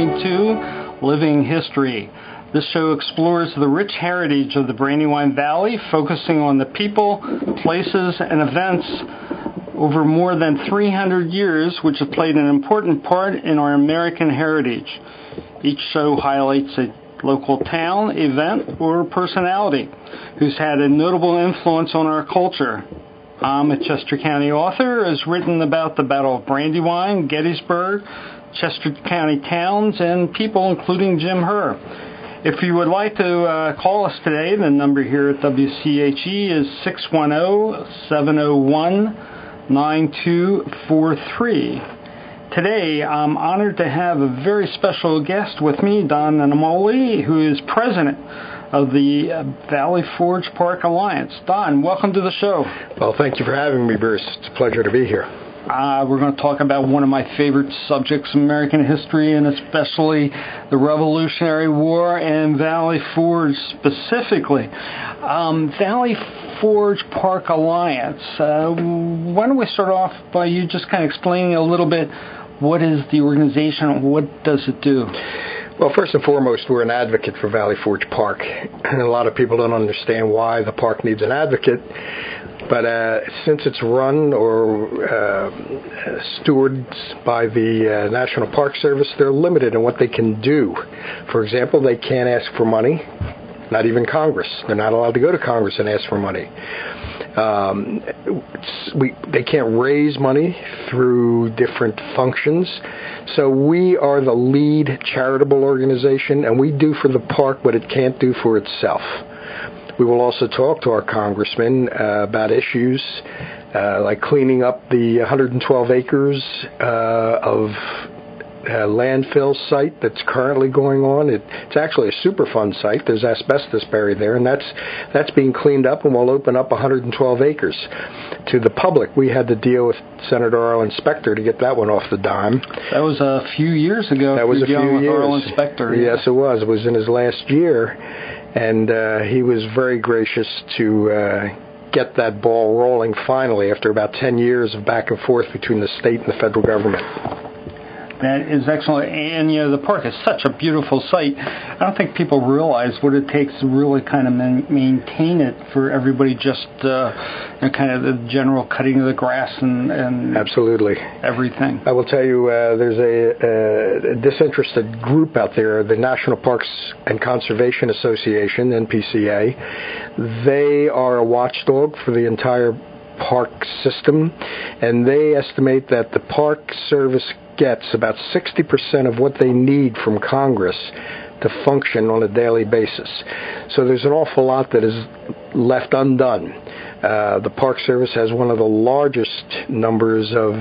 listening to Living History. This show explores the rich heritage of the Brandywine Valley, focusing on the people, places, and events over more than 300 years, which have played an important part in our American heritage. Each show highlights a local town, event, or personality who's had a notable influence on our culture. I'm a Chester County author, has written about the Battle of Brandywine, Gettysburg, Chester County towns, and people including Jim Herr. If you would like to call us today, the number here at WCHE is 610-701-9243. Today, I'm honored to have a very special guest with me, Don Namoli, who is president of the Valley Forge Park Alliance. Don, welcome to the show. Well, thank you for having me, Bruce. It's a pleasure to be here. We're going to talk about one of my favorite subjects, American history, and especially the Revolutionary War and Valley Forge specifically. Valley Forge Park Alliance. Why don't we start off by you just kind of explaining a little bit what is the organization, what does it do? Well, first and foremost, we're an advocate for Valley Forge Park. And a lot of people don't understand why the park needs an advocate. But since it's run or stewarded by the National Park Service, they're limited in what they can do. For example, they can't ask for money, not even Congress. They're not allowed to go to Congress and ask for money. They can't raise money through different functions. So we are the lead charitable organization, and we do for the park what it can't do for itself. We will also talk to our congressmen about issues like cleaning up the 112 acres of landfill site that's currently going on. It's actually a Superfund site. There's asbestos buried there, and that's being cleaned up, and we'll open up 112 acres to the public. We had to deal with Senator Arlen Specter to get that one off the dime. That was a few years ago. That was a few years. Arlen Specter. Yes, it was. It was in his last year, and he was very gracious to get that ball rolling finally after about 10 years of back and forth between the state and the federal government. That is excellent. And, the park is such a beautiful site. I don't think people realize what it takes to really kind of maintain it for everybody, just kind of the general cutting of the grass and absolutely everything. I will tell you, there's a disinterested group out there, the National Parks and Conservation Association, NPCA. They are a watchdog for the entire park system, and they estimate that the Park Service gets about 60% of what they need from Congress to function on a daily basis. So there's an awful lot that is left undone. The Park Service has one of the largest numbers of,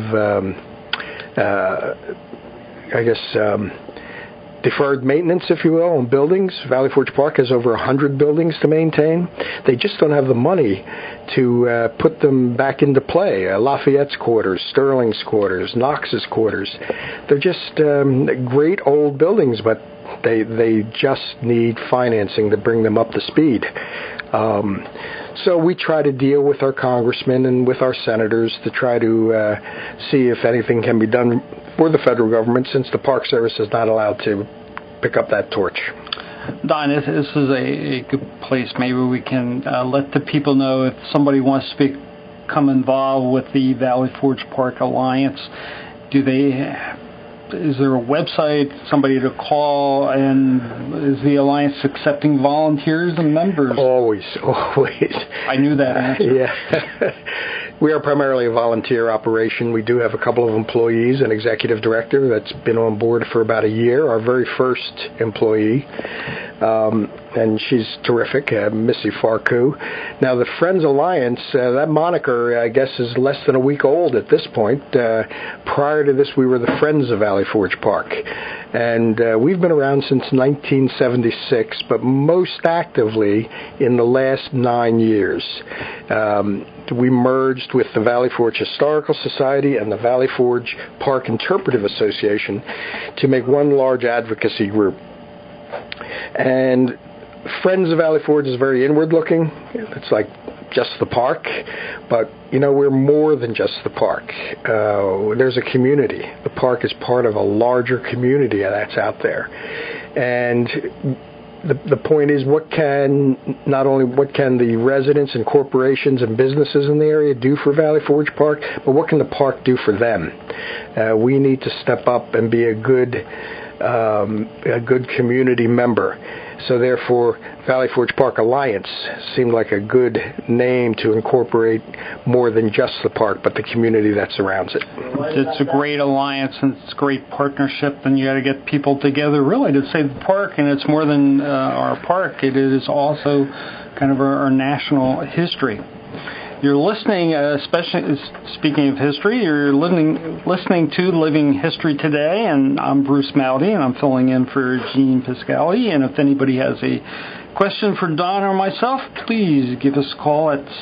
deferred maintenance, if you will, on buildings. Valley Forge Park has over 100 buildings to maintain. They just don't have the money to put them back into play. Lafayette's quarters, Sterling's quarters, Knox's quarters. They're just great old buildings, but they just need financing to bring them up to speed. So we try to deal with our congressmen and with our senators to try to see if anything can be done for the federal government, since the Park Service is not allowed to pick up that torch. Don, this is a good place. Maybe we can let the people know if somebody wants to become involved with the Valley Forge Park Alliance. Is there a website, somebody to call, and is the Alliance accepting volunteers and members? Always. I knew that answer. Yeah. We are primarily a volunteer operation. We do have a couple of employees, an executive director that's been on board for about a year, our very first employee, and she's terrific, Missy Farku. Now, the Friends Alliance, that moniker, I guess, is less than a week old at this point. Prior to this, we were the Friends of Valley Forge Park. And we've been around since 1976, but most actively in the last 9 years. We merged with the Valley Forge Historical Society and the Valley Forge Park Interpretive Association to make one large advocacy group. And Friends of Valley Forge is very inward-looking. It's like just the park, but we're more than just the park. There's a community. The park is part of a larger community that's out there, and the point is, what can the residents and corporations and businesses in the area do for Valley Forge Park, but what can the park do for them? We need to step up and be a good community member. So therefore, Valley Forge Park Alliance seemed like a good name to incorporate more than just the park, but the community that surrounds it. It's a great alliance, and it's a great partnership, and you got to get people together really to save the park, and it's more than our park. It is also kind of our national history. You're listening, especially speaking of history, you're listening to Living History Today, and I'm Bruce Mowdy, and I'm filling in for Gene Piscali. And if anybody has a question for Don or myself, please give us a call at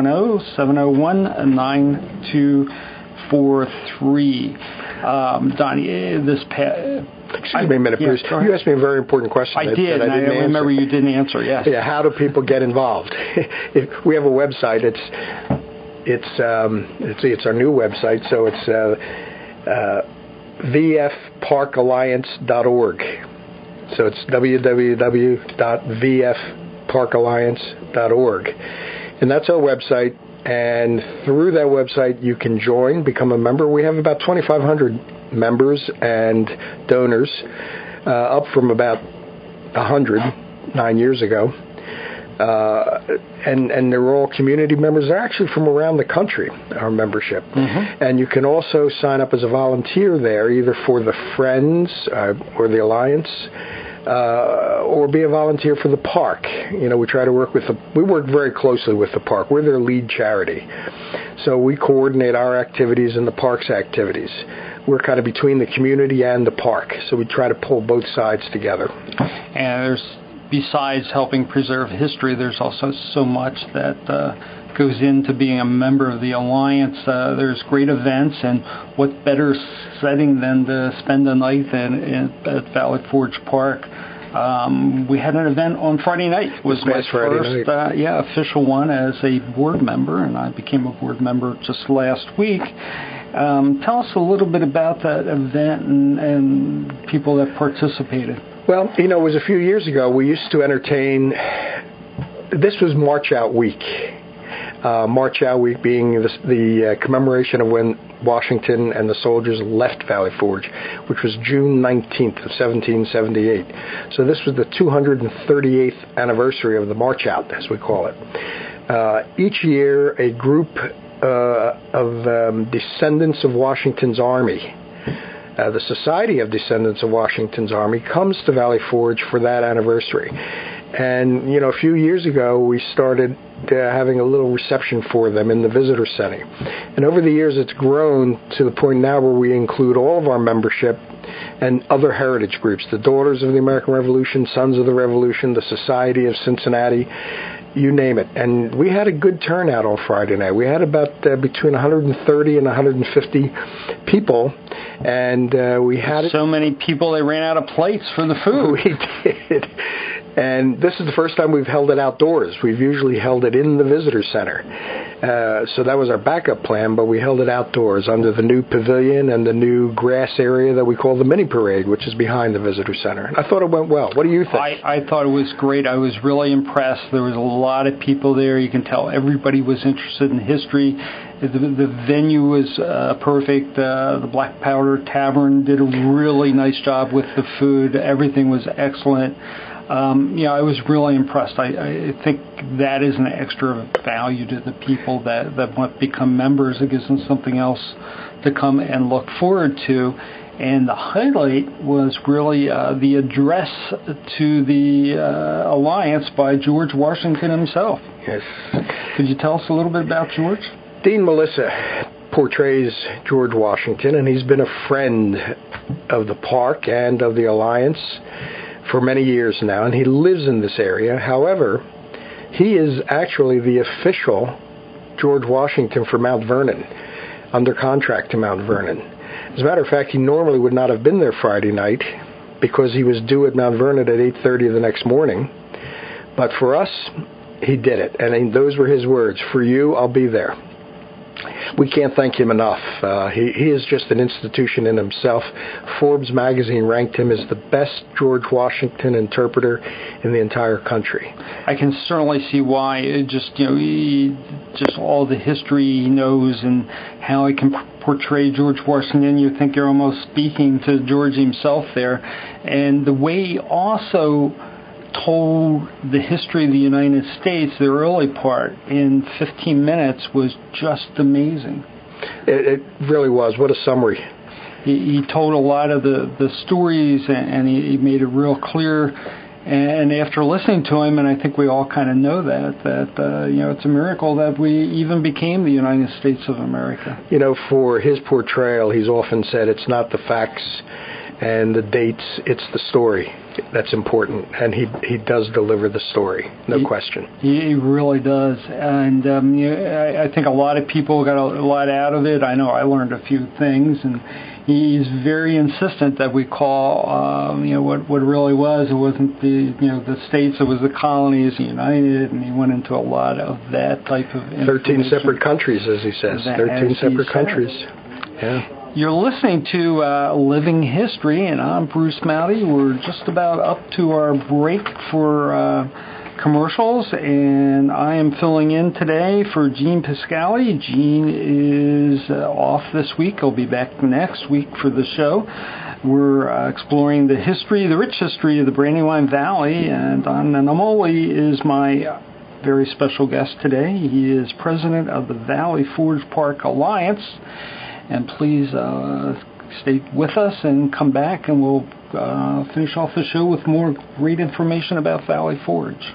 610-701-9243. Donnie, Excuse me a minute, Bruce. You asked me a very important question. I did, and I remember you didn't answer, yes. Yeah, how do people get involved? We have a website. It's our new website, so it's vfparkalliance.org. So it's www.vfparkalliance.org. And that's our website, and through that website you can become a member. We have about 2,500 members and donors, up from about 100 9 years ago. And they're all community members. They're actually from around the country, our membership. Mm-hmm. And you can also sign up as a volunteer there, either for the Friends or the Alliance, or be a volunteer for the park. We try to we work very closely with the park. We're their lead charity. So we coordinate our activities and the park's activities. We're kind of between the community and the park, so we try to pull both sides together. And besides helping preserve history, there's also so much that goes into being a member of the Alliance. There's great events, and what better setting than to spend the night at Valley Forge Park. We had an event on Friday night. It was my first official one as a board member, and I became a board member just last week. Tell us a little bit about that event and people that participated. Well, it was a few years ago. We used to entertain. This was March Out Week. March Out Week being the commemoration of when Washington and the soldiers left Valley Forge, which was June 19th of 1778. So this was the 238th anniversary of the March Out, as we call it. Each year, a group of descendants of Washington's Army, the Society of Descendants of Washington's Army, comes to Valley Forge for that anniversary. And, a few years ago, we started having a little reception for them in the visitor center. And over the years, it's grown to the point now where we include all of our membership and other heritage groups, the Daughters of the American Revolution, Sons of the Revolution, the Society of Cincinnati, you name it. And we had a good turnout on Friday night. We had about between 130 and 150 people, and we had so many people they ran out of plates for the food. We did. And this is the first time we've held it outdoors. We've usually held it in the visitor center. So that was our backup plan, but we held it outdoors under the new pavilion and the new grass area that we call the mini parade, which is behind the visitor center. I thought it went well. What do you think? I thought it was great. I was really impressed. There was a lot of people there. You can tell everybody was interested in history. The venue was perfect. The Black Powder Tavern did a really nice job with the food. Everything was excellent. I was really impressed. I think that is an extra value to the people that want to become members. It gives them something else to come and look forward to. And the highlight was really the address to the Alliance by George Washington himself. Yes. Could you tell us a little bit about George? Dean Melissa portrays George Washington, and he's been a friend of the park and of the Alliance for many years now, and he lives in this area. However, he is actually the official George Washington for Mount Vernon, under contract to Mount Vernon. As a matter of fact, he normally would not have been there Friday night because he was due at Mount Vernon at 8:30 the next morning. But for us, he did it. And those were his words. For you, I'll be there. We can't thank him enough. He is just an institution in himself. Forbes magazine ranked him as the best George Washington interpreter in the entire country. I can certainly see why. Just all the history he knows and how he can portray George Washington. You think you're almost speaking to George himself there, and the way he also told the history of the United States, the early part, in 15 minutes was just amazing. It really was. What a summary. He told a lot of the stories, and he made it real clear. And after listening to him, and I think we all kind of know that it's a miracle that we even became the United States of America. For his portrayal, he's often said it's not the facts and the dates, it's the story that's important, and he does deliver the story, no question. He really does, and I think a lot of people got a lot out of it. I know I learned a few things, and he's very insistent that we call what it really was. It wasn't the states; it was the colonies, united, and he went into a lot of that type of information. 13 separate countries, as he says. 13 separate countries. Yeah. You're listening to Living History, and I'm Bruce Mowdy. We're just about up to our break for commercials, and I am filling in today for Gene Piscali. Gene is off this week. He'll be back next week for the show. We're exploring the rich history of the Brandywine Valley, and Don Namoli is my very special guest today. He is president of the Valley Forge Park Alliance. And please stay with us and come back, and we'll finish off the show with more great information about Valley Forge.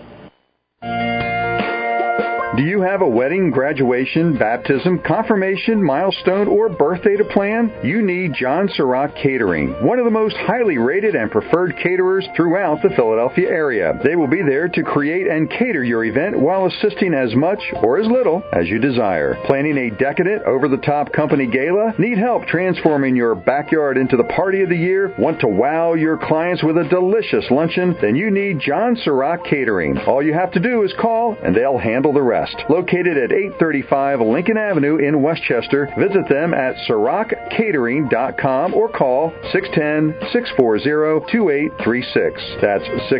Do you have a wedding, graduation, baptism, confirmation, milestone, or birthday to plan? You need John Sirach Catering, one of the most highly rated and preferred caterers throughout the Philadelphia area. They will be there to create and cater your event while assisting as much or as little as you desire. Planning a decadent, over-the-top company gala? Need help transforming your backyard into the party of the year? Want to wow your clients with a delicious luncheon? Then you need John Sirach Catering. All you have to do is call, and they'll handle the rest. Located at 835 Lincoln Avenue in Westchester, visit them at SirachCatering.com or call 610-640-2836. That's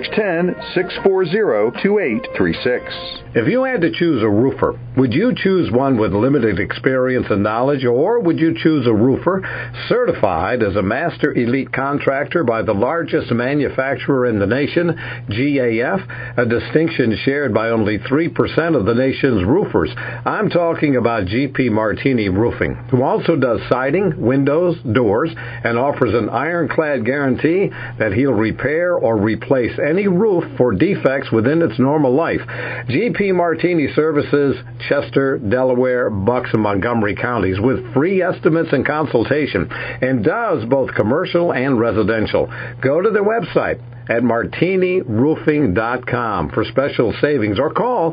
610-640-2836. If you had to choose a roofer, would you choose one with limited experience and knowledge, or would you choose a roofer certified as a master elite contractor by the largest manufacturer in the nation, GAF, a distinction shared by only 3% of the nation's roofers? I'm talking about GP Martini Roofing, who also does siding, windows, doors, and offers an ironclad guarantee that he'll repair or replace any roof for defects within its normal life. GP Martini services Chester, Delaware, Bucks, and Montgomery counties with free estimates and consultation, and does both commercial and residential. Go to their website at martiniroofing.com for special savings, or call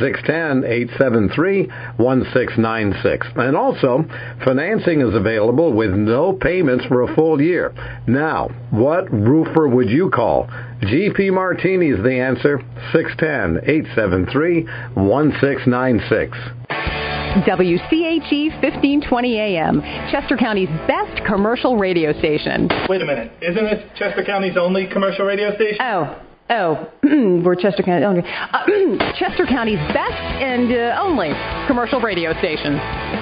610-873-1696. And also, financing is available with no payments for a full year. Now, what roofer would you call? GP Martini is the answer. 610-873-1696. WCHE 1520 AM, Chester County's best commercial radio station. Wait a minute. Isn't this Chester County's only commercial radio station? Oh, we're Chester County only. Chester County's best and only commercial radio station.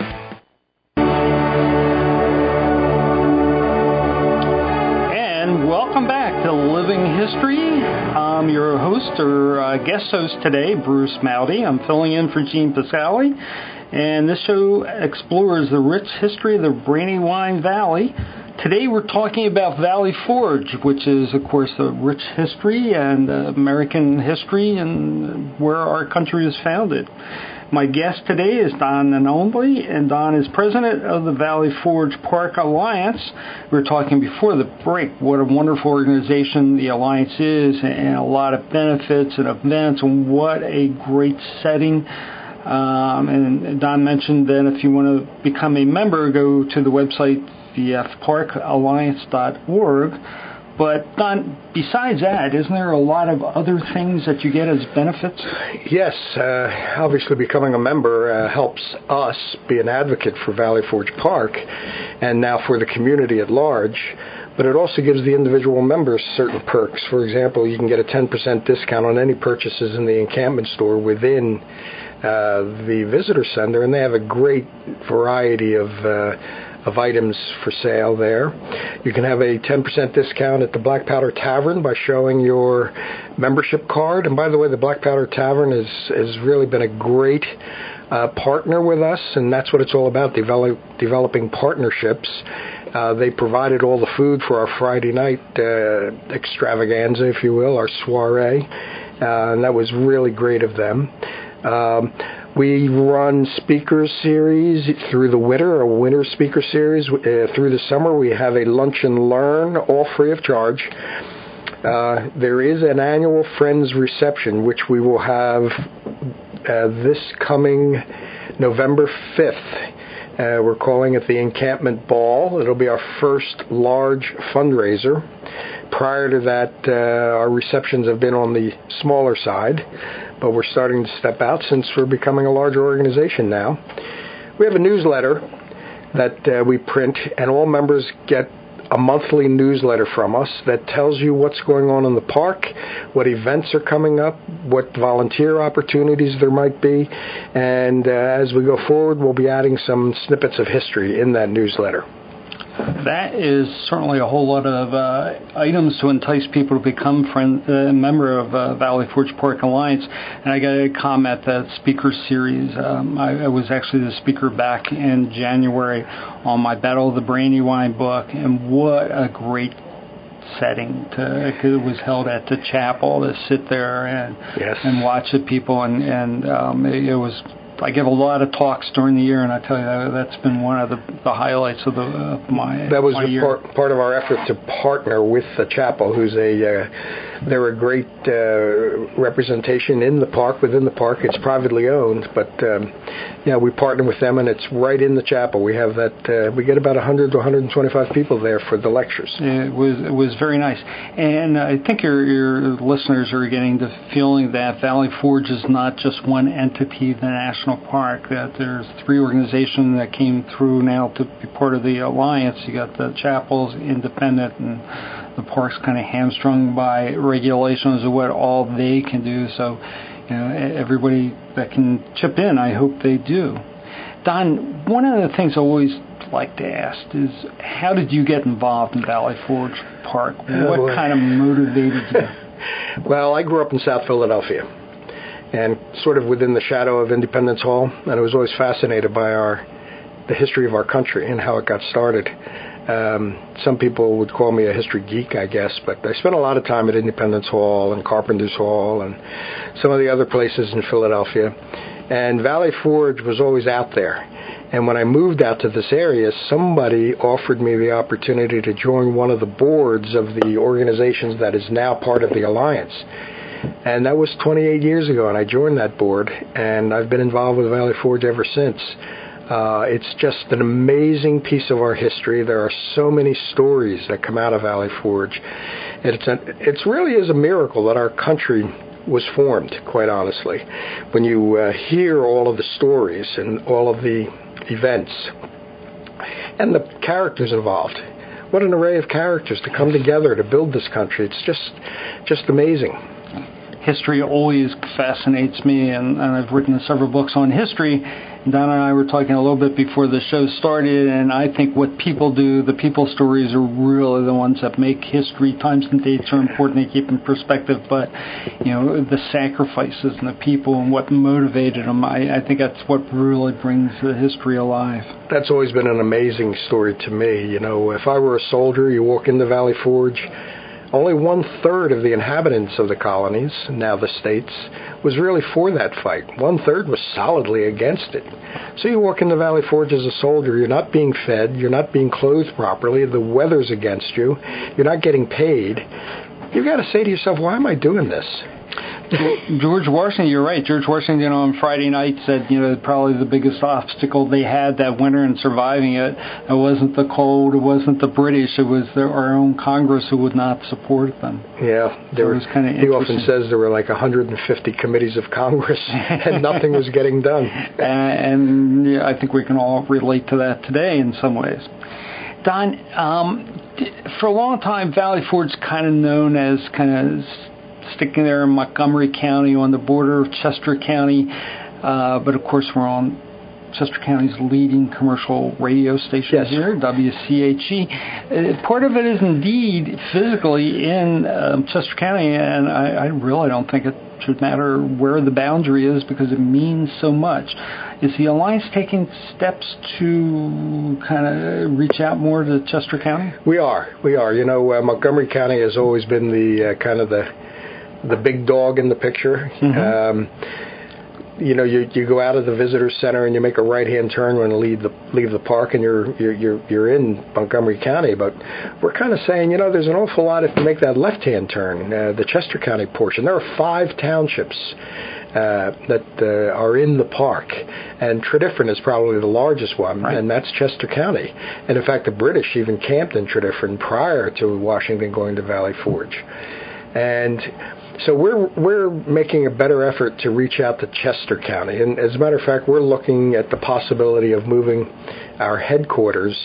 And welcome back to Living History. I'm your host or guest host today, Bruce Mowdy. I'm filling in for Gene Piscali. And this show explores the rich history of the Brandywine Valley. Today we're talking about Valley Forge, which is, of course, a rich history and American history and where our country was founded. My guest today is Don Namoli, and Don is president of the Valley Forge Park Alliance. We were talking before the break what a wonderful organization the Alliance is, and a lot of benefits and events, and what a great setting. And Don mentioned that if you want to become a member, go to the website vfparkalliance.org. But Don, besides that, isn't there a lot of other things that you get as benefits? Yes, obviously becoming a member helps us be an advocate for Valley Forge Park and now for the community at large. But it also gives the individual members certain perks. For example, you can get a 10% discount on any purchases in the encampment store within the visitor center, and they have a great variety of items for sale there. You can have a 10% discount at the Black Powder Tavern by showing your membership card. And by the way, the Black Powder Tavern has really been a great partner with us, and that's what it's all about, developing partnerships. They provided all the food for our Friday night extravaganza, if you will, our soiree, and that was really great of them. We run speaker series through the winter, a winter speaker series. Through the summer, we have a lunch and learn, all free of charge. There is an annual Friends reception, which we will have this coming November 5th. We're calling it the Encampment Ball. It'll be our first large fundraiser. Prior to that, our receptions have been on the smaller side, but we're starting to step out since we're becoming a larger organization now. We have a newsletter that we print, and all members get a monthly newsletter from us that tells you what's going on in the park, what events are coming up, what volunteer opportunities there might be, and as we go forward, we'll be adding some snippets of history in that newsletter. That is certainly a whole lot of items to entice people to become a member of Valley Forge Park Alliance. And I got to comment that speaker series. I was actually the speaker back in January on my Battle of the Brandywine book, and what a great setting it was held at the chapel to sit there and watch the people, and it was. I give a lot of talks during the year, and I tell you that's been one of the highlights of my year. That was part of our effort to partner with the chapel, who's they're a great representation in the park, within the park. It's privately owned, but we partner with them, and it's right in the chapel. We have that. We get about 100 to 125 people there for the lectures. It was very nice, and I think your listeners are getting the feeling that Valley Forge is not just one entity, the National Park, that there's 3 organizations that came through now to be part of the alliance. You got the chapels, independent, and the park's kind of hamstrung by regulations of what all they can do. So, everybody that can chip in, I hope they do. Don, one of the things I always like to ask is, how did you get involved in Valley Forge Park? What kind of motivated you? Well, I grew up in South Philadelphia, and sort of within the shadow of Independence Hall, and I was always fascinated by the history of our country and how it got started. Some people would call me a history geek, I guess, but I spent a lot of time at Independence Hall and Carpenter's Hall and some of the other places in Philadelphia. And Valley Forge was always out there. And when I moved out to this area, somebody offered me the opportunity to join one of the boards of the organizations that is now part of the Alliance. And that was 28 years ago, and I joined that board, and I've been involved with Valley Forge ever since. It's just an amazing piece of our history. There are so many stories that come out of Valley Forge. It really is a miracle that our country was formed, quite honestly. When you hear all of the stories and all of the events and the characters involved, what an array of characters to come together to build this country. It's just amazing. History always fascinates me, and I've written several books on history. Don and I were talking a little bit before the show started, and I think what people do, the people stories, are really the ones that make history. Times and dates are important to keep in perspective, but the sacrifices and the people and what motivated them, I think that's what really brings the history alive. That's always been an amazing story to me. If I were a soldier, you walk into Valley Forge, only 1/3 of the inhabitants of the colonies, now the states, was really for that fight. 1/3 was solidly against it. So you walk into Valley Forge as a soldier, you're not being fed, you're not being clothed properly, the weather's against you, you're not getting paid. You've got to say to yourself, why am I doing this? George Washington, you're right. George Washington on Friday night said, probably the biggest obstacle they had that winter in surviving it wasn't the cold, it wasn't the British, it was our own Congress who would not support them. Yeah, he often says there were like 150 committees of Congress and nothing was getting done. And I think we can all relate to that today in some ways. Don, for a long time, Valley Forge kind of known as kind of sticking there in Montgomery County on the border of Chester County, but of course we're on Chester County's leading commercial radio station here, WCHE. Part of it is indeed physically in Chester County, and I really don't think it should matter where the boundary is because it means so much. Is the Alliance taking steps to kind of reach out more to Chester County? We are. Montgomery County has always been the kind of the big dog in the picture. Mm-hmm. You go out of the visitor center and you make a right-hand turn when you leave the park, and you're in Montgomery County. But we're kind of saying, there's an awful lot if you make that left-hand turn, the Chester County portion. There are 5 townships that are in the park, and Tredyffrin is probably the largest one, right. And that's Chester County. And in fact, the British even camped in Tredyffrin prior to Washington going to Valley Forge. And so we're making a better effort to reach out to Chester County. And as a matter of fact, we're looking at the possibility of moving our headquarters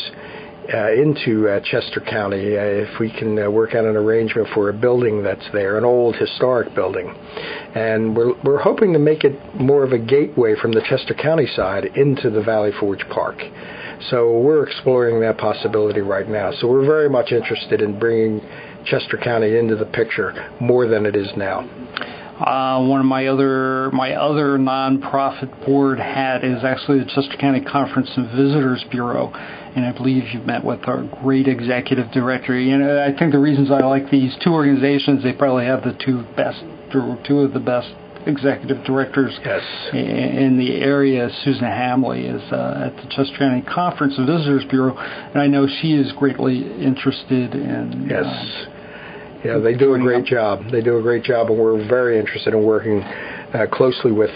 into Chester County if we can work out an arrangement for a building that's there, an old historic building. And we're hoping to make it more of a gateway from the Chester County side into the Valley Forge Park. So we're exploring that possibility right now. So we're very much interested in bringing Chester County into the picture more than it is now. One of my other nonprofit board hat is actually the Chester County Conference and Visitors Bureau, and I believe you've met with our great executive director. I think the reasons I like these 2 organizations, they probably have the 2 of the best executive directors in the area. Susan Hamley is at the Chester County Conference and Visitors Bureau, and I know she is greatly interested in... They do a great job. They do a great job, and we're very interested in working closely with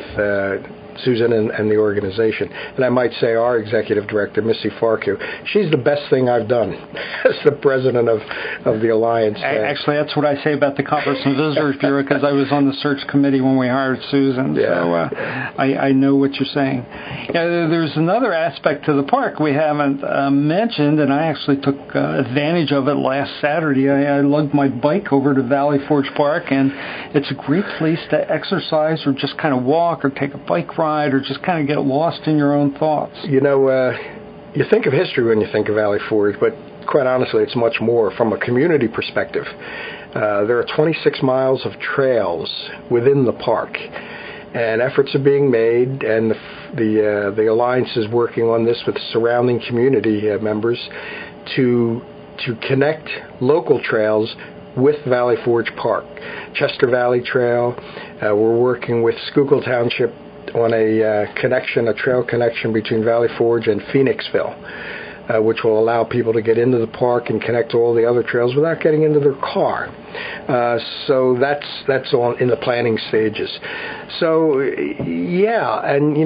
Susan and the organization. And I might say our executive director, Missy Farku, she's the best thing I've done as the president of the Alliance. Actually, that's what I say about the Conference and Visitors Bureau, because I was on the search committee when we hired Susan, so I know what you're saying. There's another aspect to the park we haven't mentioned, and I actually took advantage of it last Saturday. I lugged my bike over to Valley Forge Park, and it's a great place to exercise or just kind of walk or take a bike ride or just kind of get lost in your own thoughts. You think of history when you think of Valley Forge, but quite honestly, it's much more from a community perspective. There are 26 miles of trails within the park, and efforts are being made, and the Alliance is working on this with surrounding community members to connect local trails with Valley Forge Park. Chester Valley Trail, we're working with Schuylkill Township on a trail connection between Valley Forge and Phoenixville, which will allow people to get into the park and connect to all the other trails without getting into their car. So that's all in the planning stages. So and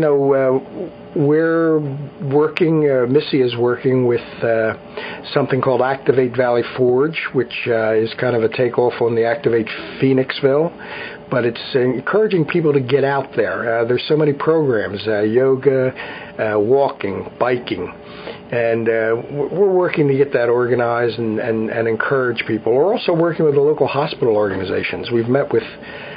we're working. Missy is working with something called Activate Valley Forge, which is kind of a takeoff on the Activate Phoenixville. But it's encouraging people to get out there. There's so many programs, yoga, walking, biking, and we're working to get that organized and encourage people. We're also working with the local hospital organizations. We've met with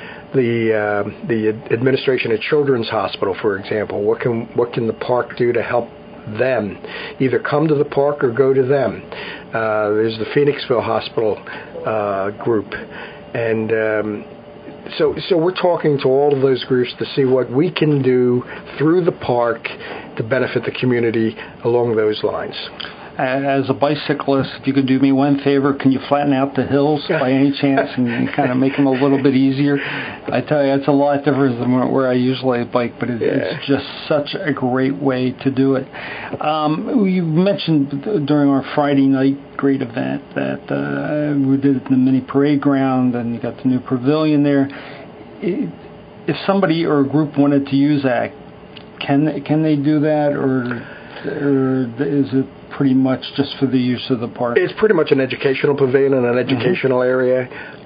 the administration at Children's Hospital, for example. What can the park do to help them? Either come to the park or go to them. There's the Phoenixville Hospital group, and So we're talking to all of those groups to see what we can do through the park to benefit the community along those lines. As a bicyclist, if you could do me one favor, can you flatten out the hills by any chance and kind of make them a little bit easier? I tell you, it's a lot different than where I usually bike, but it's just such a great way to do it. You mentioned during our Friday night great event that we did it in the mini parade ground, and you got the new pavilion there. if somebody or a group wanted to use that, can they do that, or is it pretty much just for the use of the park? It's pretty much an educational pavilion and an educational area.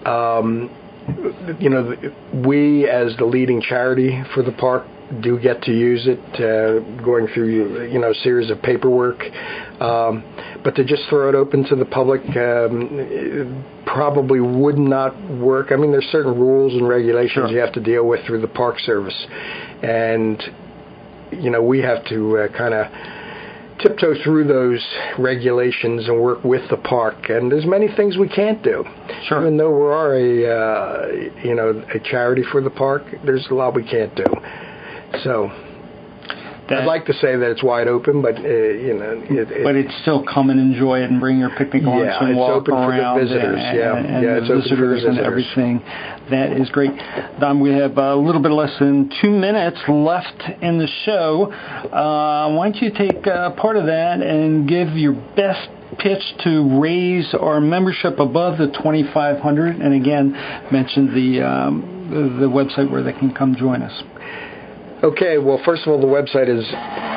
We, as the leading charity for the park, do get to use it, going through a series of paperwork. But to just throw it open to the public probably would not work. I mean, there's certain rules and regulations you have to deal with through the Park Service, and we have to kind of tiptoe through those regulations and work with the park. And there's many things we can't do. Sure. Even though we are a charity for the park, there's a lot we can't do. So I'd like to say that it's wide open, but but it's still come and enjoy it and bring your picnic lunch and walk around. It's open for the visitors. It's open for visitors and everything. That is great. Don, we have a little bit less than 2 minutes left in the show. Why don't you take part of that and give your best pitch to raise our membership above the 2,500, and again mention the website where they can come join us. Okay, well, first of all, the website is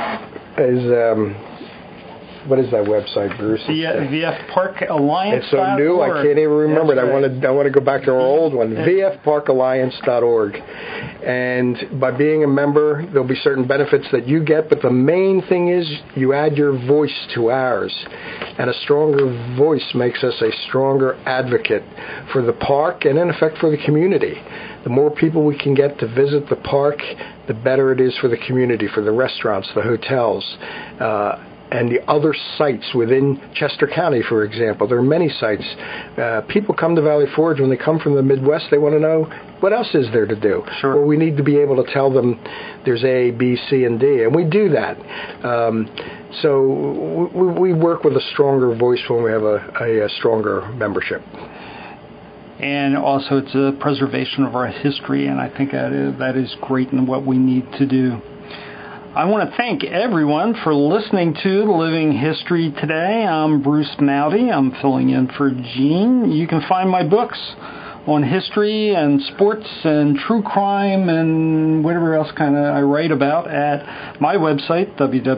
what is that website, Bruce? VFParkAlliance.org. It's so new, I can't even remember it. Right. I want to go back to our old one, VFParkAlliance.org. And by being a member, there'll be certain benefits that you get, but the main thing is you add your voice to ours. And a stronger voice makes us a stronger advocate for the park and, in effect, for the community. The more people we can get to visit the park, the better it is for the community, for the restaurants, the hotels, and the other sites within Chester County, for example. There are many sites. People come to Valley Forge when they come from the Midwest. They want to know, what else is there to do? Sure. Well, we need to be able to tell them there's A, B, C, and D, and we do that. So we work with a stronger voice when we have a stronger membership. And also, it's a preservation of our history, and I think that is great and what we need to do. I want to thank everyone for listening to Living History today. I'm Bruce Mowdy. I'm filling in for Gene. You can find my books on history and sports and true crime and whatever else kind of I write about at my website,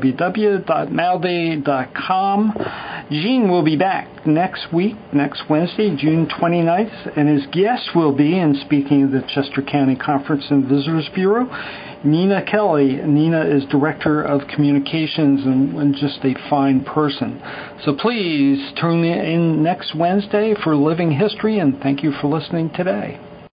www.malday.com. Gene will be back next week, next Wednesday, June 29th, and his guest will be, and speaking of the Chester County Conference and Visitors Bureau, Nina Kelly. Nina is Director of Communications and just a fine person. So please tune in next Wednesday for Living History, and thank you for listening today.